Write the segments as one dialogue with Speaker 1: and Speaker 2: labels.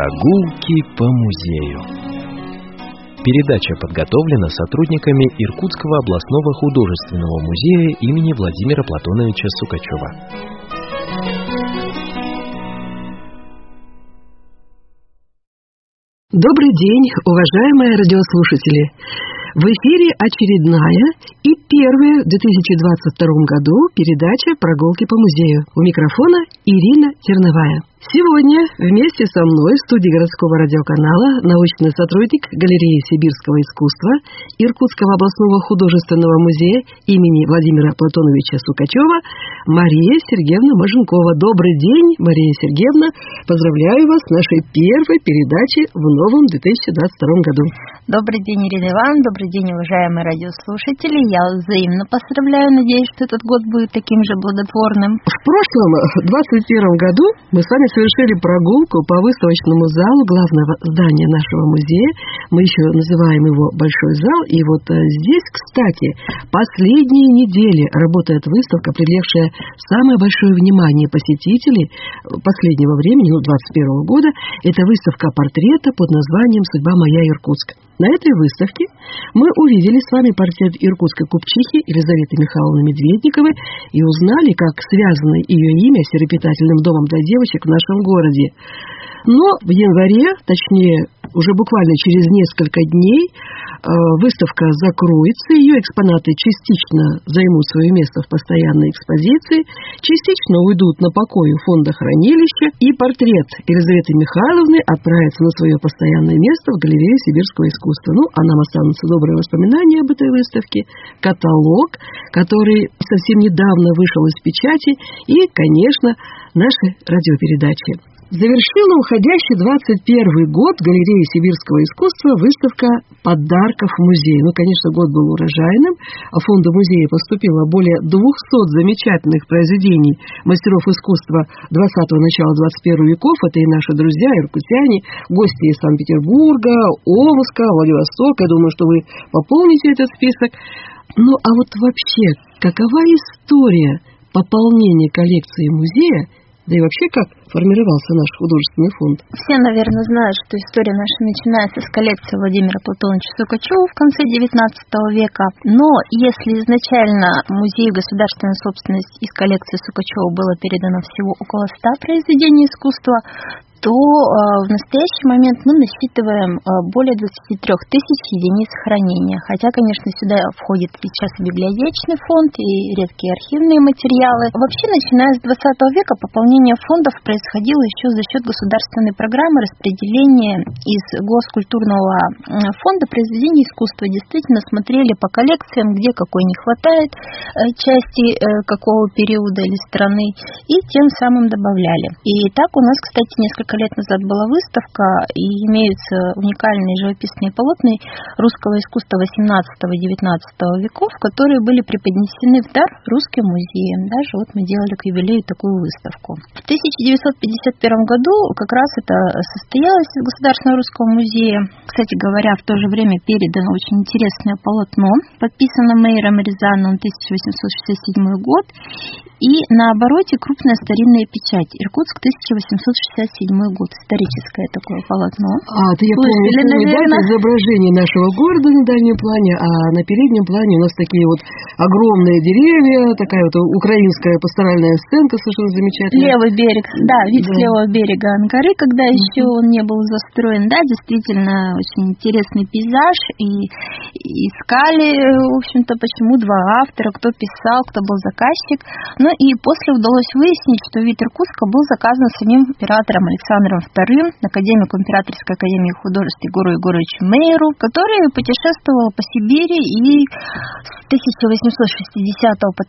Speaker 1: Прогулки по музею. Передача подготовлена сотрудниками Иркутского областного художественного музея имени Владимира Платоновича Сукачева.
Speaker 2: Добрый день, уважаемые радиослушатели! В эфире очередная и первая в 2022 году передача «Прогулки по музею». У микрофона Ирина Терновая. Сегодня вместе со мной в студии городского радиоканала научный сотрудник галереи сибирского искусства Иркутского областного художественного музея имени Владимира Платоновича Сукачева Мария Сергеевна Маженкова. Добрый день, Мария Сергеевна. Поздравляю вас с нашей первой передачей в новом 2022 году.
Speaker 3: Добрый день, Ирина Ивановна. Добрый день, уважаемые радиослушатели. Я взаимно поздравляю. Надеюсь, что этот год будет таким же плодотворным.
Speaker 2: В прошлом, 2021 году, мы с вами совершили прогулку по выставочному залу главного здания нашего музея. Мы еще называем его Большой зал. И вот здесь, кстати, последние недели работает выставка, привлекшая самое большое внимание посетителей последнего времени, 2021 года. Это выставка портрета под названием «Судьба моя Иркутск». На этой выставке мы увидели с вами портрет иркутской купчихи Елизаветы Михайловны Медведниковой и узнали, как связано ее имя с репетательным домом для девочек в нашем городе. Но в январе, точнее, уже буквально через несколько дней, выставка закроется, ее экспонаты частично займут свое место в постоянной экспозиции, частично уйдут на покой у фонда хранилища, и портрет Елизаветы Михайловны отправится на свое постоянное место в галерее сибирского искусства. Ну, а нам останутся добрые воспоминания об этой выставке, каталог, который совсем недавно вышел из печати, и, конечно, наши радиопередачи. Завершила уходящий 21 год галереи сибирского искусства выставка подарков музею. Ну, конечно, год был урожайным. В фонд музея поступило более 200 замечательных произведений мастеров искусства 20-го, начала 21 веков. Это и наши друзья, иркутяне, гости из Санкт-Петербурга, Омска, Владивостока. Я думаю, что вы пополните этот список. Ну, а вот вообще, какова история пополнения коллекции музея, да и вообще, как формировался наш художественный фонд?
Speaker 3: Все, наверное, знают, что история наша начинается с коллекции Владимира Платоновича Сукачева в конце XIX века. Но если изначально музею государственной собственности из коллекции Сукачева было передано всего около 100 произведений искусства, то в настоящий момент мы насчитываем более 23 тысяч единиц хранения. Хотя, конечно, сюда входит сейчас библиотечный фонд и редкие архивные материалы. Вообще, начиная с 20 века, пополнение фондов происходило еще за счет государственной программы распределения из Госкультурного фонда произведений искусства. Действительно смотрели по коллекциям, где какой не хватает части какого периода или страны, и тем самым добавляли. И так у нас, кстати, несколько лет назад была выставка, и имеются уникальные живописные полотна русского искусства 18-19 веков, которые были преподнесены в дар русским музеям. Даже вот мы делали к юбилею такую выставку. В 1951 году как раз это состоялось из Государственного русского музея. Кстати говоря, в то же время передано очень интересное полотно, подписано Мейером Рязановым, 1867 год, и на обороте крупная старинная печать. Иркутск, 1867 год. Историческое такое полотно.
Speaker 2: Это я помню, да, изображение нашего города на дальнем плане, а на переднем плане у нас такие вот огромные деревья, такая вот украинская пасторальная сценка совершенно замечательная.
Speaker 3: Левый берег, да, вид с левого берега Анкары, когда еще он не был застроен. Да, действительно, очень интересный пейзаж. И искали, в общем-то, почему два автора, кто писал, кто был заказчик. Но и после удалось выяснить, что вид Иркутска был заказан самим императором Александром II, академику Императорской академии художеств Егору Егоровичу Мейеру, который путешествовал по Сибири и с 1860 по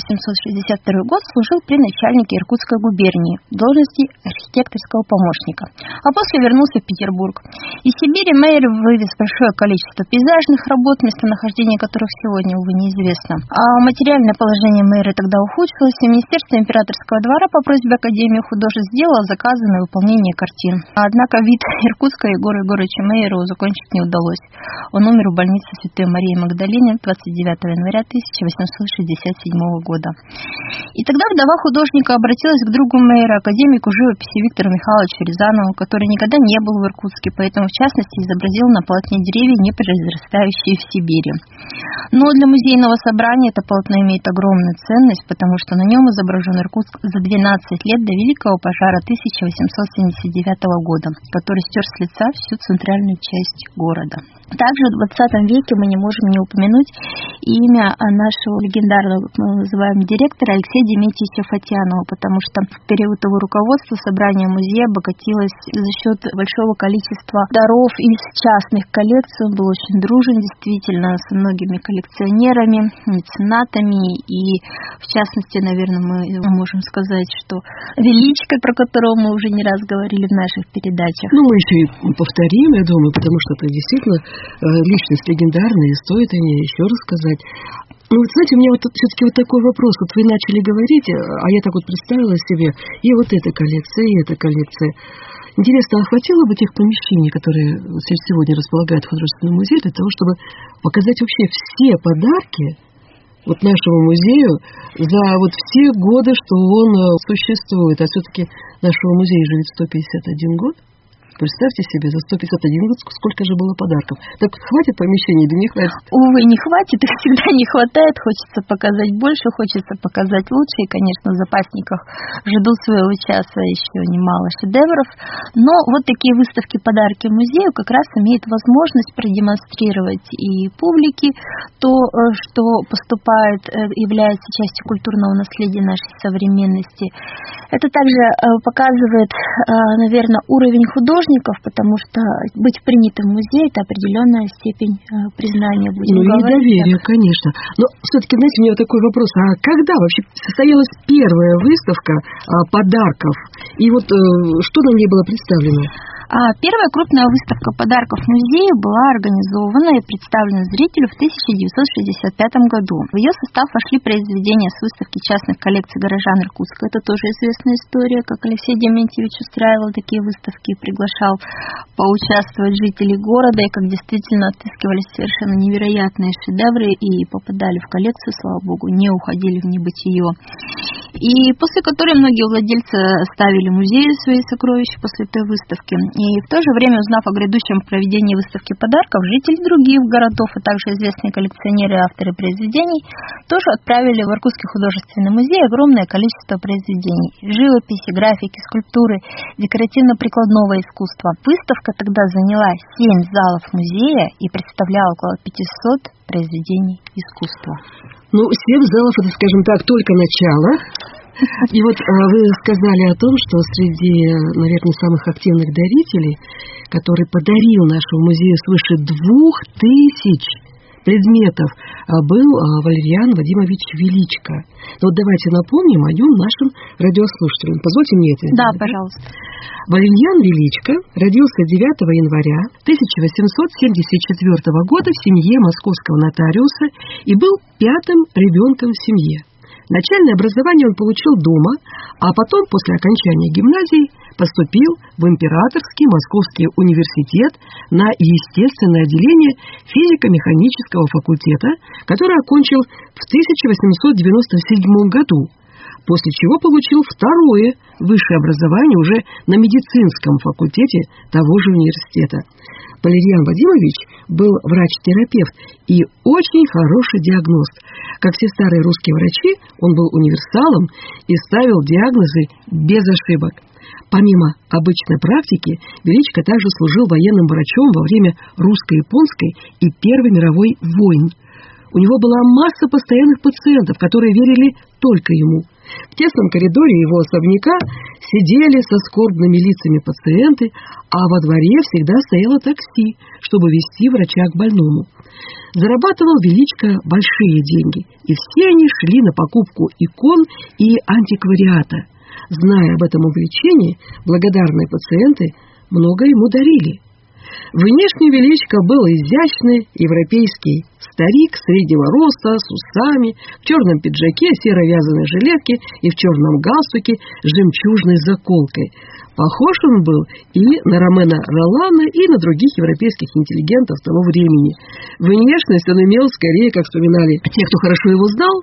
Speaker 3: 1862 год служил при начальнике Иркутской губернии в должности архитекторского помощника, а после вернулся в Петербург. Из Сибири Мейер вывез большое количество пейзажных работ, местонахождение которых сегодня, увы, неизвестно. А материальное положение Мейера тогда ухудшилось, и Министерство императорского двора по просьбе Академии художеств сделало заказанное исполнения картин. Однако вид Иркутска Егору Егоровичу Мейерову закончить не удалось. Он умер в больнице Святой Марии Магдалины 29 января 1867 года. И тогда вдова художника обратилась к другу Мейера, академику живописи Виктору Михайловичу Рязанову, который никогда не был в Иркутске, поэтому в частности изобразил на полотне деревья, не произрастающие в Сибири. Но для музейного собрания это полотно имеет огромную ценность, потому что на нем изображен Иркутск за 12 лет до Великого пожара 1879 года, который стер с лица всю центральную часть города. Также в 20 веке мы не можем не упомянуть имя нашего легендарного, мы называем, директора Алексея Дементьевича Фатьянова, потому что в период его руководства собрание музея обогатилось за счет большого количества даров из частных коллекций. Он был очень дружен действительно с многими коллекционерами, меценатами, и в частности, наверное, мы можем сказать, что Величко, про которого мы уже не раз говорили в наших передачах.
Speaker 2: Мы еще и повторим, я думаю, потому что это действительно личность легендарная, и стоит о ней еще рассказать. Вы знаете, у меня все-таки такой вопрос. Вы начали говорить, а я так представила себе, и эта коллекция, и эта коллекция. Интересно, а хватило бы тех помещений, которые сегодня располагает художественный музей, для того, чтобы показать вообще все подарки нашему музею за все годы, что он существует? А все-таки нашего музея живет 151 год. Представьте себе, за 151 год сколько же было подарков. Так хватит помещений, да не хватит?
Speaker 3: Увы, не хватит, их всегда не хватает. Хочется показать больше, хочется показать лучше. И, конечно, в запасниках ждут своего часа еще немало шедевров. Но такие выставки «Подарки музею» как раз имеют возможность продемонстрировать и публике то, что поступает, является частью культурного наследия нашей современности. Это также показывает, наверное, уровень художников, потому что быть принятым в музее – это определенная степень признания.
Speaker 2: И доверия, конечно. Но все-таки, знаете, у меня такой вопрос. А когда вообще состоялась первая выставка подарков? И что на ней было представлено?
Speaker 3: Первая крупная выставка подарков музею была организована и представлена зрителю в 1965 году. В ее состав вошли произведения с выставки частных коллекций горожан Иркутска. Это тоже известная история, как Алексей Дементьевич устраивал такие выставки, приглашал поучаствовать жителей города, и как действительно отыскивались совершенно невероятные шедевры и попадали в коллекцию, слава богу, не уходили в небытие. И после которой многие владельцы оставили музею свои сокровища после той выставки. И в то же время, узнав о грядущем проведении выставки подарков, жители других городов, а также известные коллекционеры и авторы произведений тоже отправили в Иркутский художественный музей огромное количество произведений: живописи, графики, скульптуры, декоративно-прикладного искусства. Выставка тогда заняла 7 залов музея и представляла около 500 произведений искусства.
Speaker 2: 7 залов, это, скажем так, только начало. И вы сказали о том, что среди, наверное, самых активных дарителей, который подарил нашему музею свыше 2000 предметов, был Валерьян Вадимович Величко. Давайте напомним о нем нашим радиослушателям. Позвольте мне это.
Speaker 3: Да, пожалуйста.
Speaker 2: Валерьян Величко родился 9 января 1874 года в семье московского нотариуса и был 5-м ребенком в семье. Начальное образование он получил дома, а потом, после окончания гимназии, поступил в Императорский Московский университет на естественное отделение физико-механического факультета, который окончил в 1897 году, после чего получил второе высшее образование уже на медицинском факультете того же университета. Валерьян Вадимович был врач-терапевт и очень хороший диагност. Как все старые русские врачи, он был универсалом и ставил диагнозы без ошибок. Помимо обычной практики, Величко также служил военным врачом во время русско-японской и Первой мировой войн. У него была масса постоянных пациентов, которые верили только ему. В тесном коридоре его особняка сидели со скорбными лицами пациенты, а во дворе всегда стояло такси, чтобы везти врача к больному. Зарабатывал Величко большие деньги, и все они шли на покупку икон и антиквариата. Зная об этом увлечении, благодарные пациенты много ему дарили. Внешне Величко был изящный европейский старик среднего роста, с усами, в черном пиджаке, серо-вязаной жилетке и в черном галстуке с жемчужной заколкой. Похож он был и на Ромена Ролана, и на других европейских интеллигентов того времени. Внешность он имел скорее, как вспоминали те, кто хорошо его знал,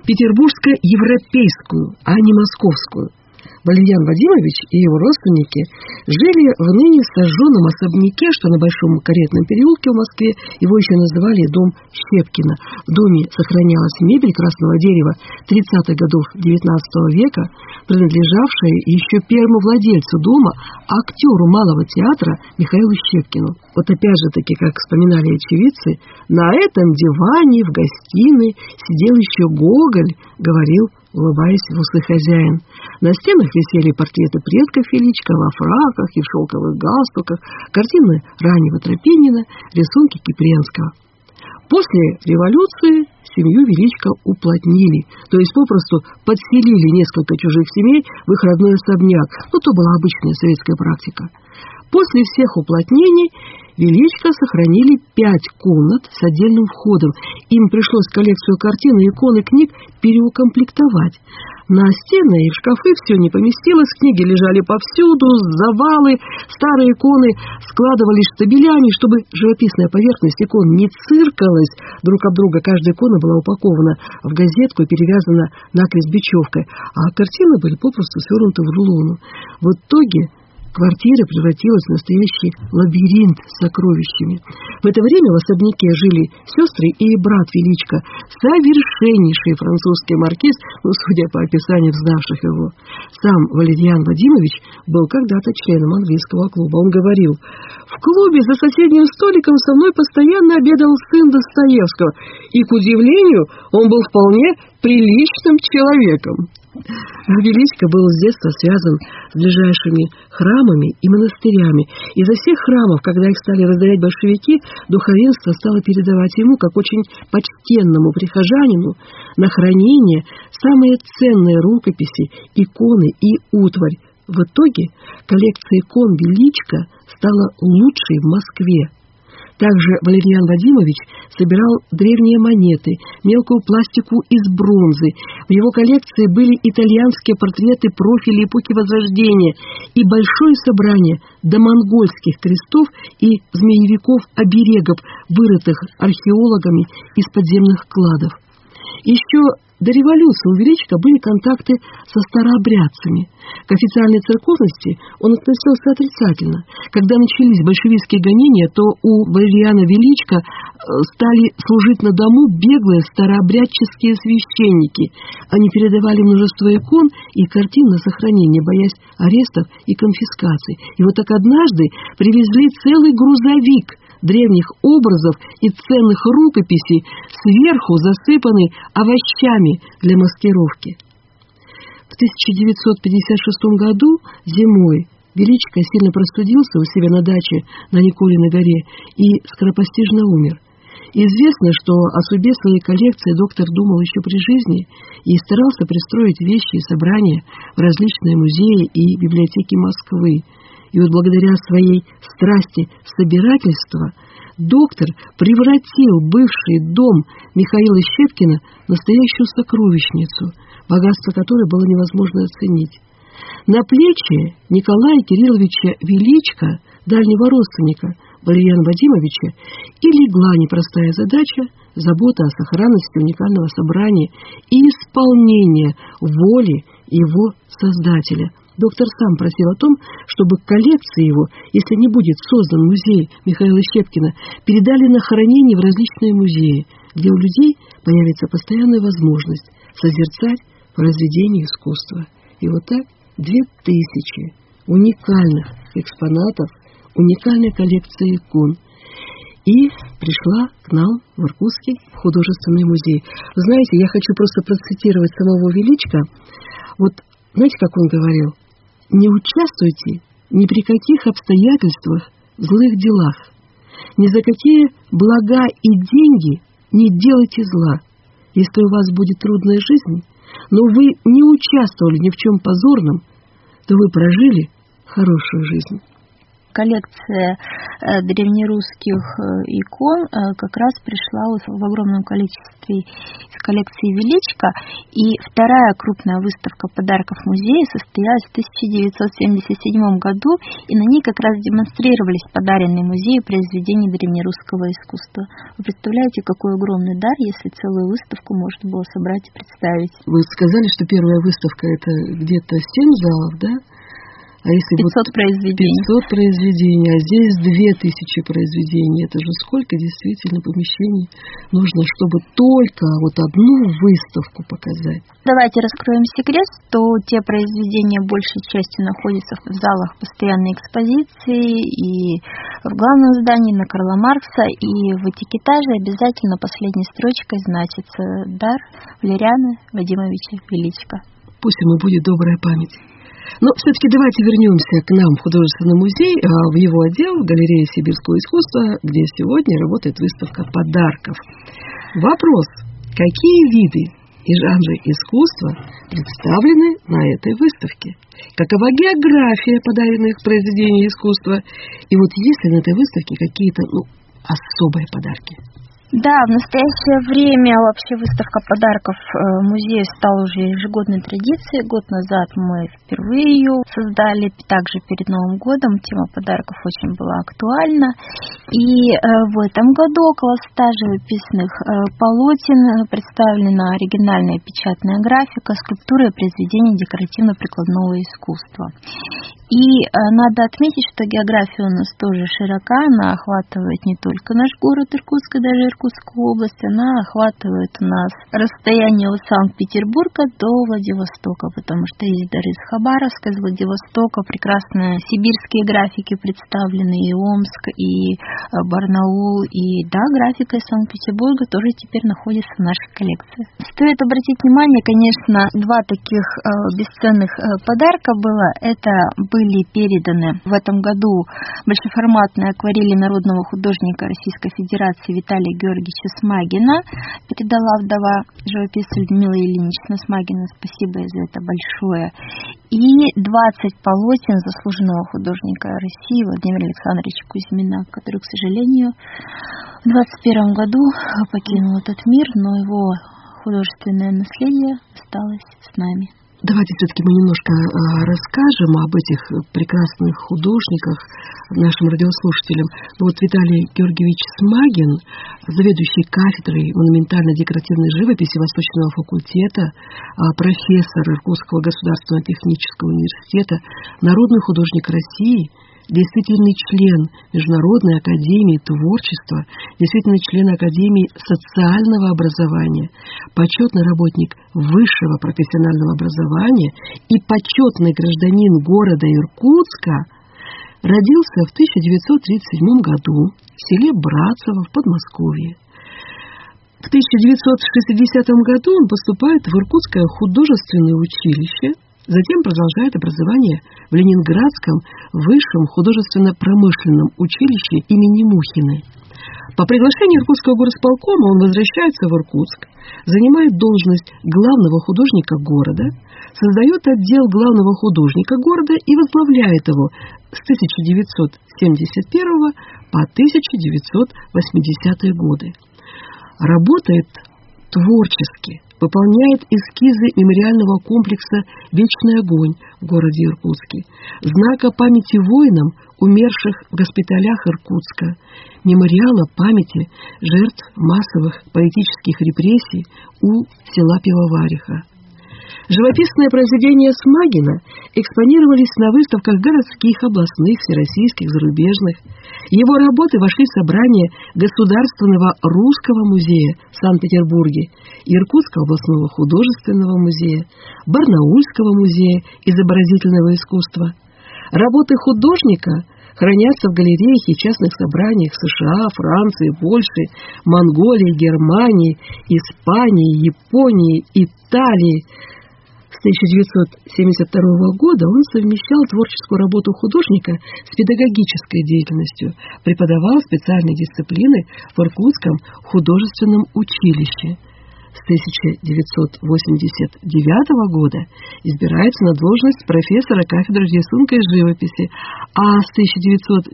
Speaker 2: петербургско-европейскую, а не московскую. Валерьян Вадимович и его родственники жили в ныне сожженном особняке, что на Большом Каретном переулке в Москве. Его еще называли дом Щепкина. В доме сохранялась мебель красного дерева 30-х годов XIX века, принадлежавшая еще первому владельцу дома, актеру Малого театра Михаилу Щепкину. Вот опять же таки, как вспоминали очевидцы, на этом диване в гостиной сидел еще Гоголь, говорил, улыбаясь в усы хозяин. На стенах висели портреты предков Величко во фраках и в шелковых галстуках, картины раннего Тропинина, рисунки Кипренского. После революции семью Величко уплотнили, то есть попросту подселили несколько чужих семей в их родной особняк. Ну, то была обычная советская практика. После всех уплотнений Величко сохранили 5 комнат с отдельным входом. Им пришлось коллекцию картин, икон и книг переукомплектовать. На стены и в шкафы все не поместилось, книги лежали повсюду, завалы, старые иконы складывались штабелями, чтобы живописная поверхность икон не циркалась друг об друга. Каждая икона была упакована в газетку и перевязана накрест бечевкой, а картины были попросту свернуты в рулону. В итоге квартира превратилась в настоящий лабиринт с сокровищами. В это время в особняке жили сестры и брат Величко, совершеннейший французский маркиз, судя по описаниям знавших его. Сам Валерьян Вадимович был когда-то членом английского клуба. Он говорил: «В клубе за соседним столиком со мной постоянно обедал сын Достоевского, и, к удивлению, он был вполне приличным человеком». Величко был с детства связан с ближайшими храмами и монастырями. Из-за всех храмов, когда их стали разорять большевики, духовенство стало передавать ему, как очень почтенному прихожанину, на хранение самые ценные рукописи, иконы и утварь. В итоге коллекция икон Величко стала лучшей в Москве. Также Валерьян Вадимович собирал древние монеты, мелкую пластику из бронзы. В его коллекции были итальянские портреты профилей эпохи Возрождения и большое собрание домонгольских крестов и змеевиков-оберегов, вырытых археологами из подземных кладов. Еще до революции у Величко были контакты со старообрядцами. К официальной церковности он относился отрицательно. Когда начались большевистские гонения, то у Валерьяна Величко стали служить на дому беглые старообрядческие священники. Они передавали множество икон и картин на сохранение, боясь арестов и конфискаций. И вот так однажды привезли целый грузовик древних образов и ценных рукописей, сверху засыпанный овощами для маскировки. В 1956 году зимой Величко сильно простудился у себя на даче на Николиной горе и скоропостижно умер. Известно, что о судьбе своей коллекции доктор думал еще при жизни и старался пристроить вещи и собрания в различные музеи и библиотеки Москвы. И вот благодаря своей страсти собирательства доктор превратил бывший дом Михаила Щепкина в настоящую сокровищницу, богатство которой было невозможно оценить. На плечи Николая Кирилловича Величко, дальнего родственника Валерьяна Вадимовича, и легла непростая задача – забота о сохранности уникального собрания и исполнения воли его создателя. Доктор сам просил о том, чтобы коллекции его, если не будет создан музей Михаила Щепкина, передали на хранение в различные музеи, где у людей появится постоянная возможность созерцать произведения искусства. И вот так 2000 уникальных экспонатов, уникальной коллекции икон. И пришла к нам в Иркутский художественный музей. Вы знаете, я хочу просто процитировать самого Величко. Вот знаете, как он говорил? Не участвуйте ни при каких обстоятельствах в злых делах. Ни за какие блага и деньги не делайте зла. Если у вас будет трудная жизнь, но вы не участвовали ни в чем позорном, то вы прожили хорошую жизнь.
Speaker 3: Коллекция древнерусских икон как раз пришла в огромном количестве из коллекции Величко, и вторая крупная выставка подарков музея состоялась в 1977 году, и на ней как раз демонстрировались подаренные музею произведения древнерусского искусства. Вы представляете, какой огромный дар, если целую выставку можно было собрать и представить?
Speaker 2: Вы сказали, что первая выставка — это где-то 7 залов, да? А если
Speaker 3: 500 произведений.
Speaker 2: 500 произведений, а здесь 2000 произведений. Это же сколько действительно помещений нужно, чтобы только вот одну выставку показать.
Speaker 3: Давайте раскроем секрет, что те произведения большей частью находятся в залах постоянной экспозиции и в главном здании на Карла Маркса, и в этикетаже обязательно последней строчкой значится «Дар Валериана Вадимовича Величко».
Speaker 2: Пусть ему будет добрая память. Но все-таки давайте вернемся к нам в художественный музей, в его отдел, в галерее сибирского искусства, где сегодня работает выставка подарков. Вопрос: какие виды и жанры искусства представлены на этой выставке? Какова география подаренных произведений искусства? И вот есть ли на этой выставке какие-то особые подарки?
Speaker 3: Да, в настоящее время вообще выставка подарков музея стала уже ежегодной традицией. Год назад мы впервые ее создали, также перед Новым годом. Тема подарков очень была актуальна. И в этом году около 100 живописных полотен представлена оригинальная печатная графика, скульптуры и произведения декоративно-прикладного искусства. И надо отметить, что география у нас тоже широка, она охватывает не только наш город Иркутск, и даже Иркутскую область, она охватывает у нас расстояние от Санкт-Петербурга до Владивостока, потому что есть дары из Хабаровска, из Владивостока, прекрасные сибирские графики представлены, и Омск, и Барнаул, и да, графика из Санкт-Петербурга тоже теперь находится в нашей коллекции. Стоит обратить внимание, конечно, два таких бесценных подарка было, это были переданы в этом году большеформатные акварели народного художника Российской Федерации Виталия Георгиевича Смагина. Передала вдова живописца Людмила Ильинична Смагина. Спасибо за это большое. И 20 полотен заслуженного художника России Владимира Александровича Кузьмина, который, к сожалению, в 2021 году покинул этот мир, но его художественное наследие осталось с нами.
Speaker 2: Давайте все-таки мы немножко расскажем об этих прекрасных художниках нашим радиослушателям. Вот Виталий Георгиевич Смагин, заведующий кафедрой монументально-декоративной живописи Восточного факультета, профессор Иркутского государственного технического университета, народный художник России, действительный член Международной академии творчества, действительный член Академии социального образования, почетный работник высшего профессионального образования и почетный гражданин города Иркутска, родился в 1937 году в селе Братцево в Подмосковье. В 1960 году он поступает в Иркутское художественное училище, затем продолжает образование в Ленинградском высшем художественно-промышленном училище имени Мухиной. По приглашению Иркутского горосполкома он возвращается в Иркутск, занимает должность главного художника города, создает отдел главного художника города и возглавляет его с 1971 по 1980 годы. Работает творчески, выполняет эскизы мемориального комплекса «Вечный огонь» в городе Иркутске, знака памяти воинам, умерших в госпиталях Иркутска, мемориала памяти жертв массовых политических репрессий у села Пивовариха. Живописные произведения Смагина экспонировались на выставках городских, областных, всероссийских, зарубежных. Его работы вошли в собрание Государственного русского музея в Санкт-Петербурге, Иркутского областного художественного музея, Барнаульского музея изобразительного искусства. Работы художника хранятся в галереях и частных собраниях США, Франции, Польши, Монголии, Германии, Испании, Японии, Италии. С 1972 года он совмещал творческую работу художника с педагогической деятельностью, преподавал специальные дисциплины в Иркутском художественном училище. с 1989 года избирается на должность профессора кафедры рисунка и живописи, а с 1994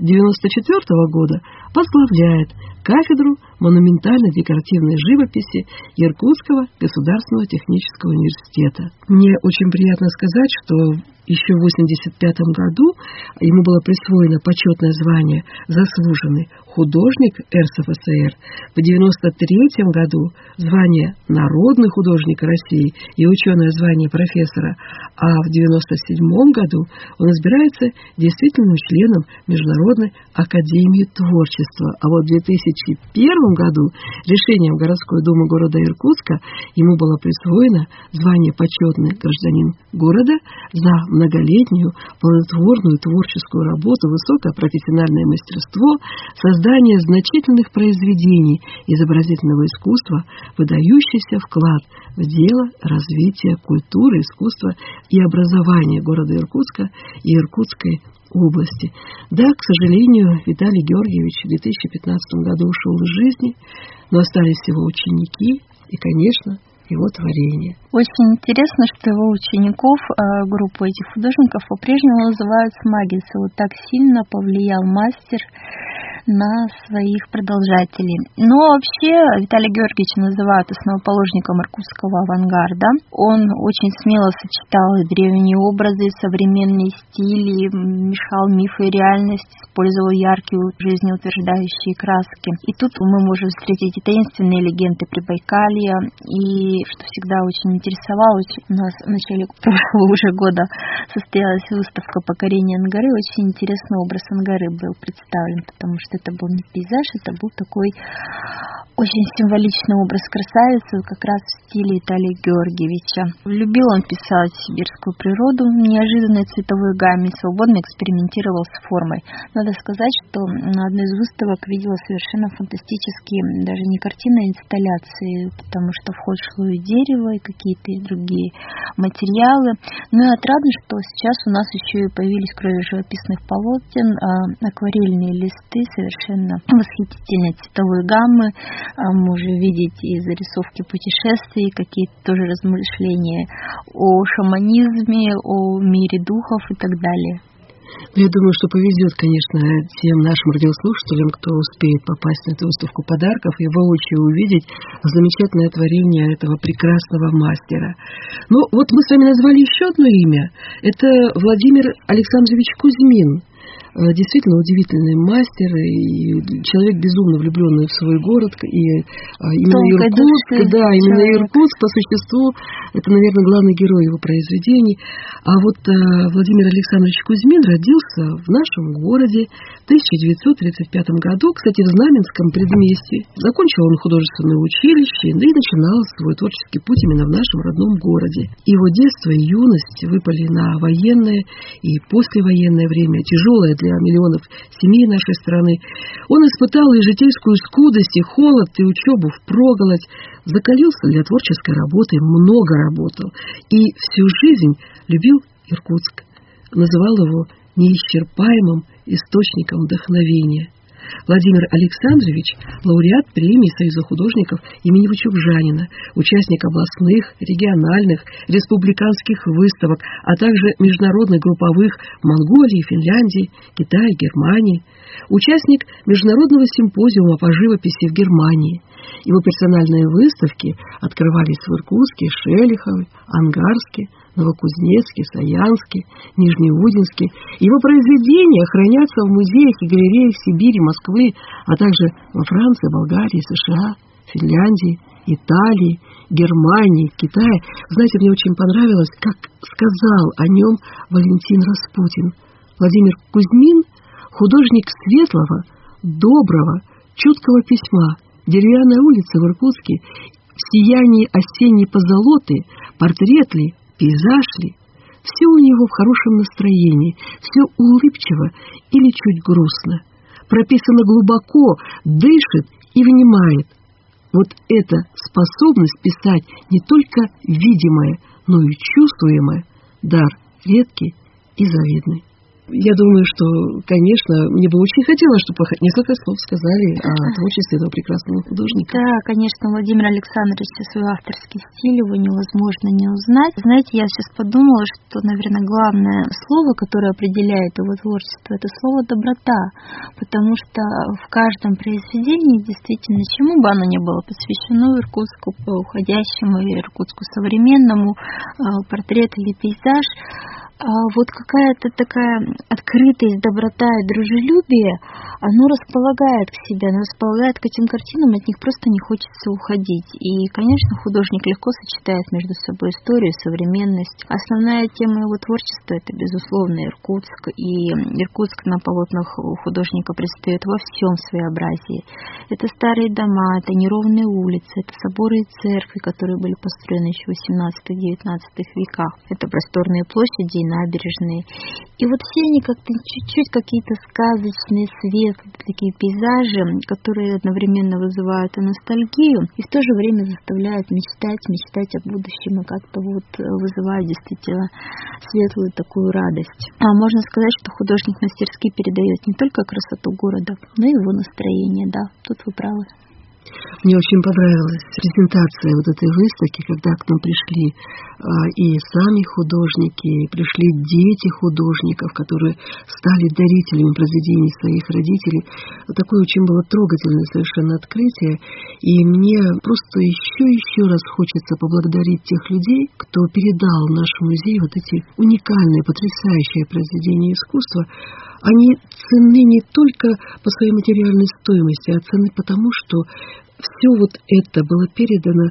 Speaker 2: года возглавляет кафедру монументально-декоративной живописи Иркутского государственного технического университета. Мне очень приятно сказать, что еще в 1985 году ему было присвоено почетное звание «Заслуженный художник РСФСР», в 1993 году звание «Народный художник России» и ученое звание профессора, а в 1997 году он избирается действительным членом Международной академии творчества. А вот в 2001 году решением городской думы города Иркутска ему было присвоено звание «Почетный гражданин города» за многолетнюю плодотворную творческую работу, высокое профессиональное мастерство, создание значительных произведений изобразительного искусства, выдающийся вклад в дело развития культуры, искусства и образования города Иркутска и Иркутской области. Да, к сожалению, Виталий Георгиевич в 2015 году ушел из жизни, но остались его ученики и, конечно, его творения.
Speaker 3: Очень интересно, что его учеников, группу этих художников по-прежнему называют смагисы. Вот так сильно повлиял мастер на своих продолжателей. Но вообще Виталий Георгиевич называют основоположником иркутского авангарда. Он очень смело сочетал древние образы, современные стили, мешал мифы и реальность, использовал яркие жизнеутверждающие краски. И тут мы можем встретить и таинственные легенды Прибайкалья, и, что всегда очень интересовало, у нас в начале прошлого уже года состоялась выставка «Покорение Ангары». Очень интересный образ Ангары был представлен, потому что это был не пейзаж, это был такой очень символичный образ красавицы, как раз в стиле Виталия Георгиевича. Любил он писать сибирскую природу в неожиданной цветовой гамме, свободно экспериментировал с формой. Надо сказать, что на одной из выставок видела совершенно фантастические, даже не картины, а инсталляции, потому что в ход шло и дерево, и какие-то другие материалы. Но и отрадно, что сейчас у нас еще и появились, кроме живописных полотен, акварельные листы совершенно восхитительной цветовой гаммы. Можем видеть и зарисовки путешествий, какие-то тоже размышления о шаманизме, о мире духов и так далее.
Speaker 2: Я думаю, что повезет, конечно, тем нашим радиослушателям, кто успеет попасть на эту выставку подарков и воочию увидеть замечательное творение этого прекрасного мастера. Ну, вот мы с вами назвали еще одно имя. Это Владимир Александрович Кузьмин. Действительно удивительный мастер и человек безумно влюбленный в свой город, и именно Иркутск, именно Иркутск по существу это, наверное, главный герой его произведений. А вот Владимир Александрович Кузьмин родился в нашем городе в 1935 году, кстати, в Знаменском предместье. Закончил он художественное училище и начинал свой творческий путь именно в нашем родном городе. Его детство и юность выпали на военное и послевоенное время, тяжелое для миллионов семей нашей страны. Он испытал и житейскую скудость, и холод, и учебу впроголодь, закалился для творческой работы, много работал, и всю жизнь любил Иркутск, называл его неисчерпаемым источником вдохновения. Владимир Александрович – лауреат премии Союза художников имени Вычугжанина, участник областных, региональных, республиканских выставок, а также международных групповых в Монголии, Финляндии, Китае, Германии, участник международного симпозиума по живописи в Германии. Его персональные выставки открывались в Иркутске, Шелихове, Ангарске, Новокузнецке, Саянске, Нижнеудинске. Его произведения хранятся в музеях и галереях Сибири, Москвы, а также во Франции, Болгарии, США, Финляндии, Италии, Германии, Китае. Знаете, мне очень понравилось, как сказал о нем Валентин Распутин. Владимир Кузьмин – художник светлого, доброго, чуткого письма. Деревянная улица в Иркутске, в сиянии осенней позолоты, портрет ли, пейзаж ли, все у него в хорошем настроении, все улыбчиво или чуть грустно, прописано глубоко, дышит и внимает. Вот эта способность писать не только видимое, но и чувствуемое, дар редкий и завидный. Я думаю, что, конечно, мне бы очень хотелось, чтобы несколько слов сказали о творчестве этого прекрасного художника.
Speaker 3: Да, конечно, Владимир Александрович свой авторский стиль, его невозможно не узнать. Знаете, я сейчас подумала, что, наверное, главное слово, которое определяет его творчество, это слово «доброта», потому что в каждом произведении, действительно, чему бы оно ни было посвящено, Иркутску уходящему, Иркутску современному, портрет или пейзаж, вот какая-то такая открытость, доброта и дружелюбие, оно располагает к себе, оно располагает к этим картинам, от них просто не хочется уходить. И, конечно, художник легко сочетает между собой историю и современность. Основная тема его творчества – это, безусловно, Иркутск. И Иркутск на полотнах у художника предстает во всем своеобразии. Это старые дома, это неровные улицы, это соборы и церкви, которые были построены еще в XVIII-XIX веках. Это просторные площади и набережные. И вот все они как-то чуть-чуть какие-то сказочные, светлые такие пейзажи, которые одновременно вызывают и ностальгию, и в то же время заставляют мечтать о будущем, и как-то вот вызывают действительно светлую такую радость. А можно сказать, что художник мастерски передает не только красоту города, но и его настроение, да, тут вы правы.
Speaker 2: Мне очень понравилась презентация вот этой выставки, когда к нам пришли и сами художники, и пришли дети художников, которые стали дарителями произведений своих родителей. Вот такое очень было трогательное совершенно открытие. И мне просто еще раз хочется поблагодарить тех людей, кто передал в наш музей вот эти уникальные, потрясающие произведения искусства. Они ценны не только по своей материальной стоимости, а ценны потому, что все вот это было передано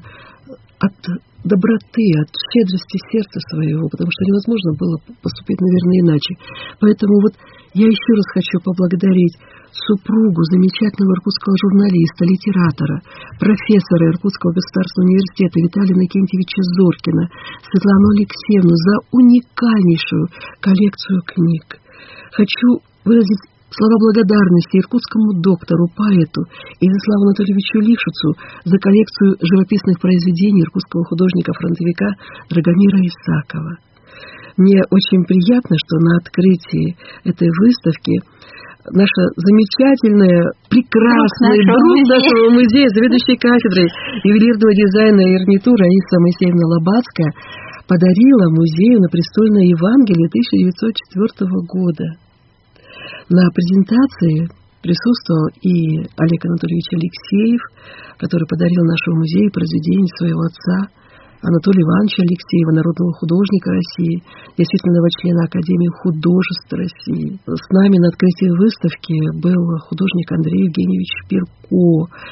Speaker 2: от доброты, от щедрости сердца своего, потому что невозможно было поступить, наверное, иначе. Поэтому вот я еще раз хочу поблагодарить супругу замечательного иркутского журналиста, литератора, профессора Иркутского государственного университета Виталия Иннокентьевича Зоркина, Светлану Алексеевну за уникальнейшую коллекцию книг. Хочу выразить слова благодарности иркутскому доктору, поэту Изяславу Анатольевичу Лишицу за коллекцию живописных произведений иркутского художника-фронтовика Драгомира Исакова. Мне очень приятно, что на открытии этой выставки наша замечательная, прекрасная друг нашего музея, заведующая кафедрой ювелирного дизайна и гарнитур Раиса Моисеевна Лобацкая подарила музею на престольное Евангелие 1904 года. На презентации присутствовал и Олег Анатольевич Алексеев, который подарил нашему музею произведение своего отца, Анатолия Ивановича Алексеева, народного художника России, действительного члена Академии художеств России. С нами на открытии выставки был художник Андрей Евгеньевич Шпирко.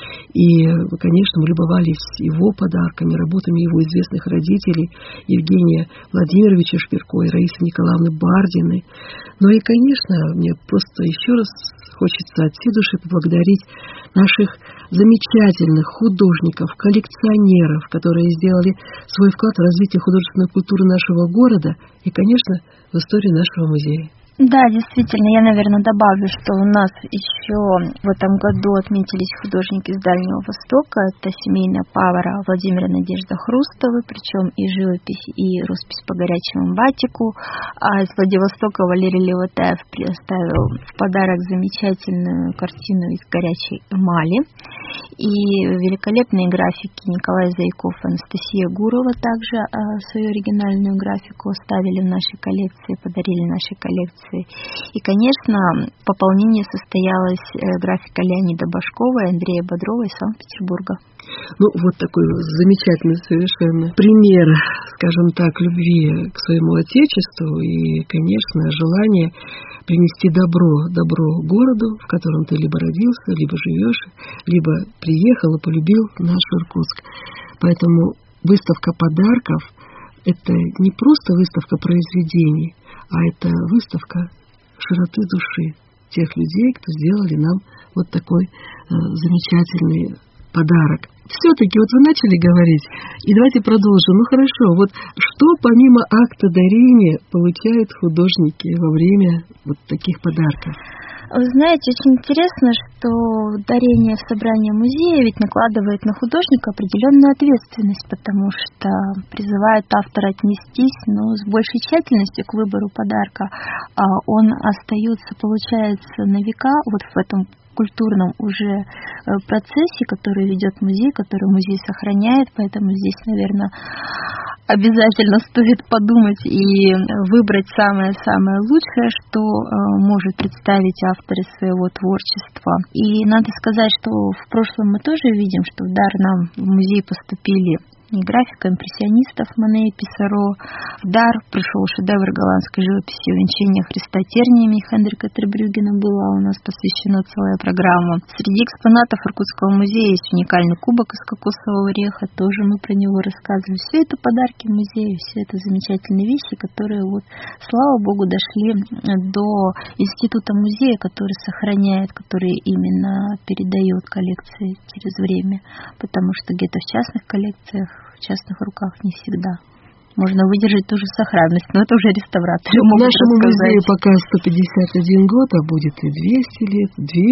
Speaker 2: И, конечно, мы любовались его подарками, работами его известных родителей Евгения Владимировича Шпирко и Раисы Николаевны Бардиной. Ну и, конечно, мне просто еще раз хочется от всей души поблагодарить наших замечательных художников, коллекционеров, которые сделали свой вклад в развитие художественной культуры нашего города и, конечно, в историю нашего музея.
Speaker 3: Да, действительно, я, наверное, добавлю, что у нас еще в этом году отметились художники с Дальнего Востока. Это семейная пара Владимира и Надежда Хрустовы, причем и живопись, и роспись по горячему батику. А из Владивостока Валерий Леватаев предоставил в подарок замечательную картину из горячей эмали. И великолепные графики Николай Зайков и Анастасия Гурова также свою оригинальную графику оставили в нашей коллекции, подарили нашей коллекции. И, конечно, пополнение состоялось графика Леонида Башкова и Андрея Бодрова из Санкт-Петербурга.
Speaker 2: Ну, вот такой замечательный совершенно пример, скажем так, любви к своему Отечеству и, конечно, желание принести добро городу, в котором ты либо родился, либо живешь, либо приехал и полюбил наш Иркутск. Поэтому выставка подарков – это не просто выставка произведений, а это выставка широты души тех людей, кто сделали нам вот такой замечательный подарок. Все-таки вот вы начали говорить, и давайте продолжим. Ну хорошо, вот что помимо акта дарения получают художники во время вот таких подарков?
Speaker 3: Вы знаете, очень интересно, что дарение в собрание музея ведь накладывает на художника определенную ответственность, потому что призывает автора отнестись, с большей тщательностью к выбору подарка. Он остается, получается, на века вот в этом культурном уже процессе, который ведет музей, который музей сохраняет, поэтому здесь, наверное, обязательно стоит подумать и выбрать самое-самое лучшее, что может представить автор из своего творчества. И надо сказать, что в прошлом мы тоже видим, что в дар нам в музей поступили графика импрессионистов Мане и Писсаро. В дар пришел шедевр голландской живописи «Увенчание Христа терниями» Хендрика Тербрюгена, была у нас посвящена целая программа. Среди экспонатов Иркутского музея есть уникальный кубок из кокосового ореха, тоже мы про него рассказывали. Все это подарки музею, все это замечательные вещи, которые, слава богу, дошли до института музея, который сохраняет, который именно передает коллекции через время, потому что где-то в частных коллекциях, в частных руках не всегда можно выдержать ту же сохранность, но это уже реставраторы могут рассказать.
Speaker 2: Нашему музею пока 151 год, а будет и 200 лет,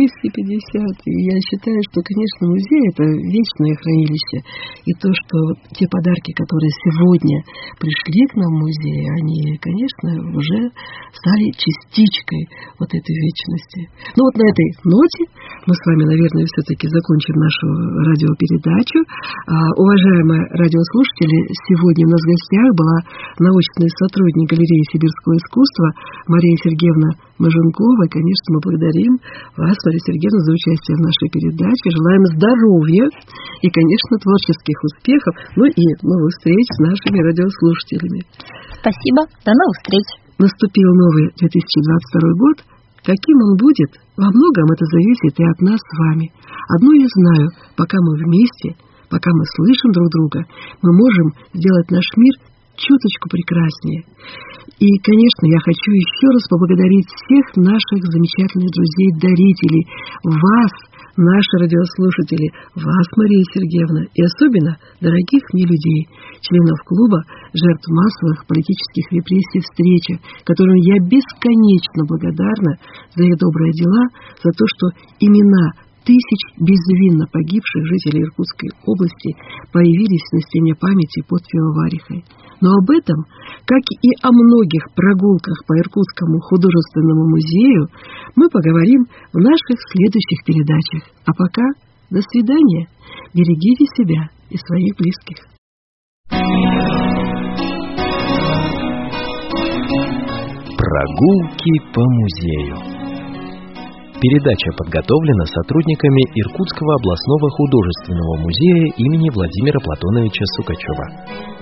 Speaker 2: 250. И я считаю, что, конечно, музей — это вечное хранилище. И то, что те подарки, которые сегодня пришли к нам в музей, они, конечно, уже стали частичкой вот этой вечности. На этой ноте мы с вами, наверное, все-таки закончим нашу радиопередачу. Уважаемые радиослушатели, сегодня у нас в гостях была научный сотрудник галереи сибирского искусства Мария Сергеевна Маженкова. И, конечно, мы благодарим вас, Мария Сергеевна, за участие в нашей передаче. Желаем здоровья и, конечно, творческих успехов. И новых встреч с нашими радиослушателями.
Speaker 3: Спасибо. До новых встреч.
Speaker 2: Наступил новый 2022 год. Каким он будет, во многом это зависит и от нас с вами. Одно я знаю: пока мы вместе, пока мы слышим друг друга, мы можем сделать наш мир чуточку прекраснее. И, конечно, я хочу еще раз поблагодарить всех наших замечательных друзей-дарителей, вас, наши радиослушатели, вас, Мария Сергеевна, и особенно дорогих мне людей, членов клуба жертв массовых политических репрессий «Встреча», которым я бесконечно благодарна за их добрые дела, за то, что имена тысяч безвинно погибших жителей Иркутской области появились на стене памяти под Пивоварихой. Но об этом, как и о многих прогулках по Иркутскому художественному музею, мы поговорим в наших следующих передачах. А пока до свидания. Берегите себя и своих близких.
Speaker 1: Прогулки по музею. Передача подготовлена сотрудниками Иркутского областного художественного музея имени Владимира Платоновича Сукачева.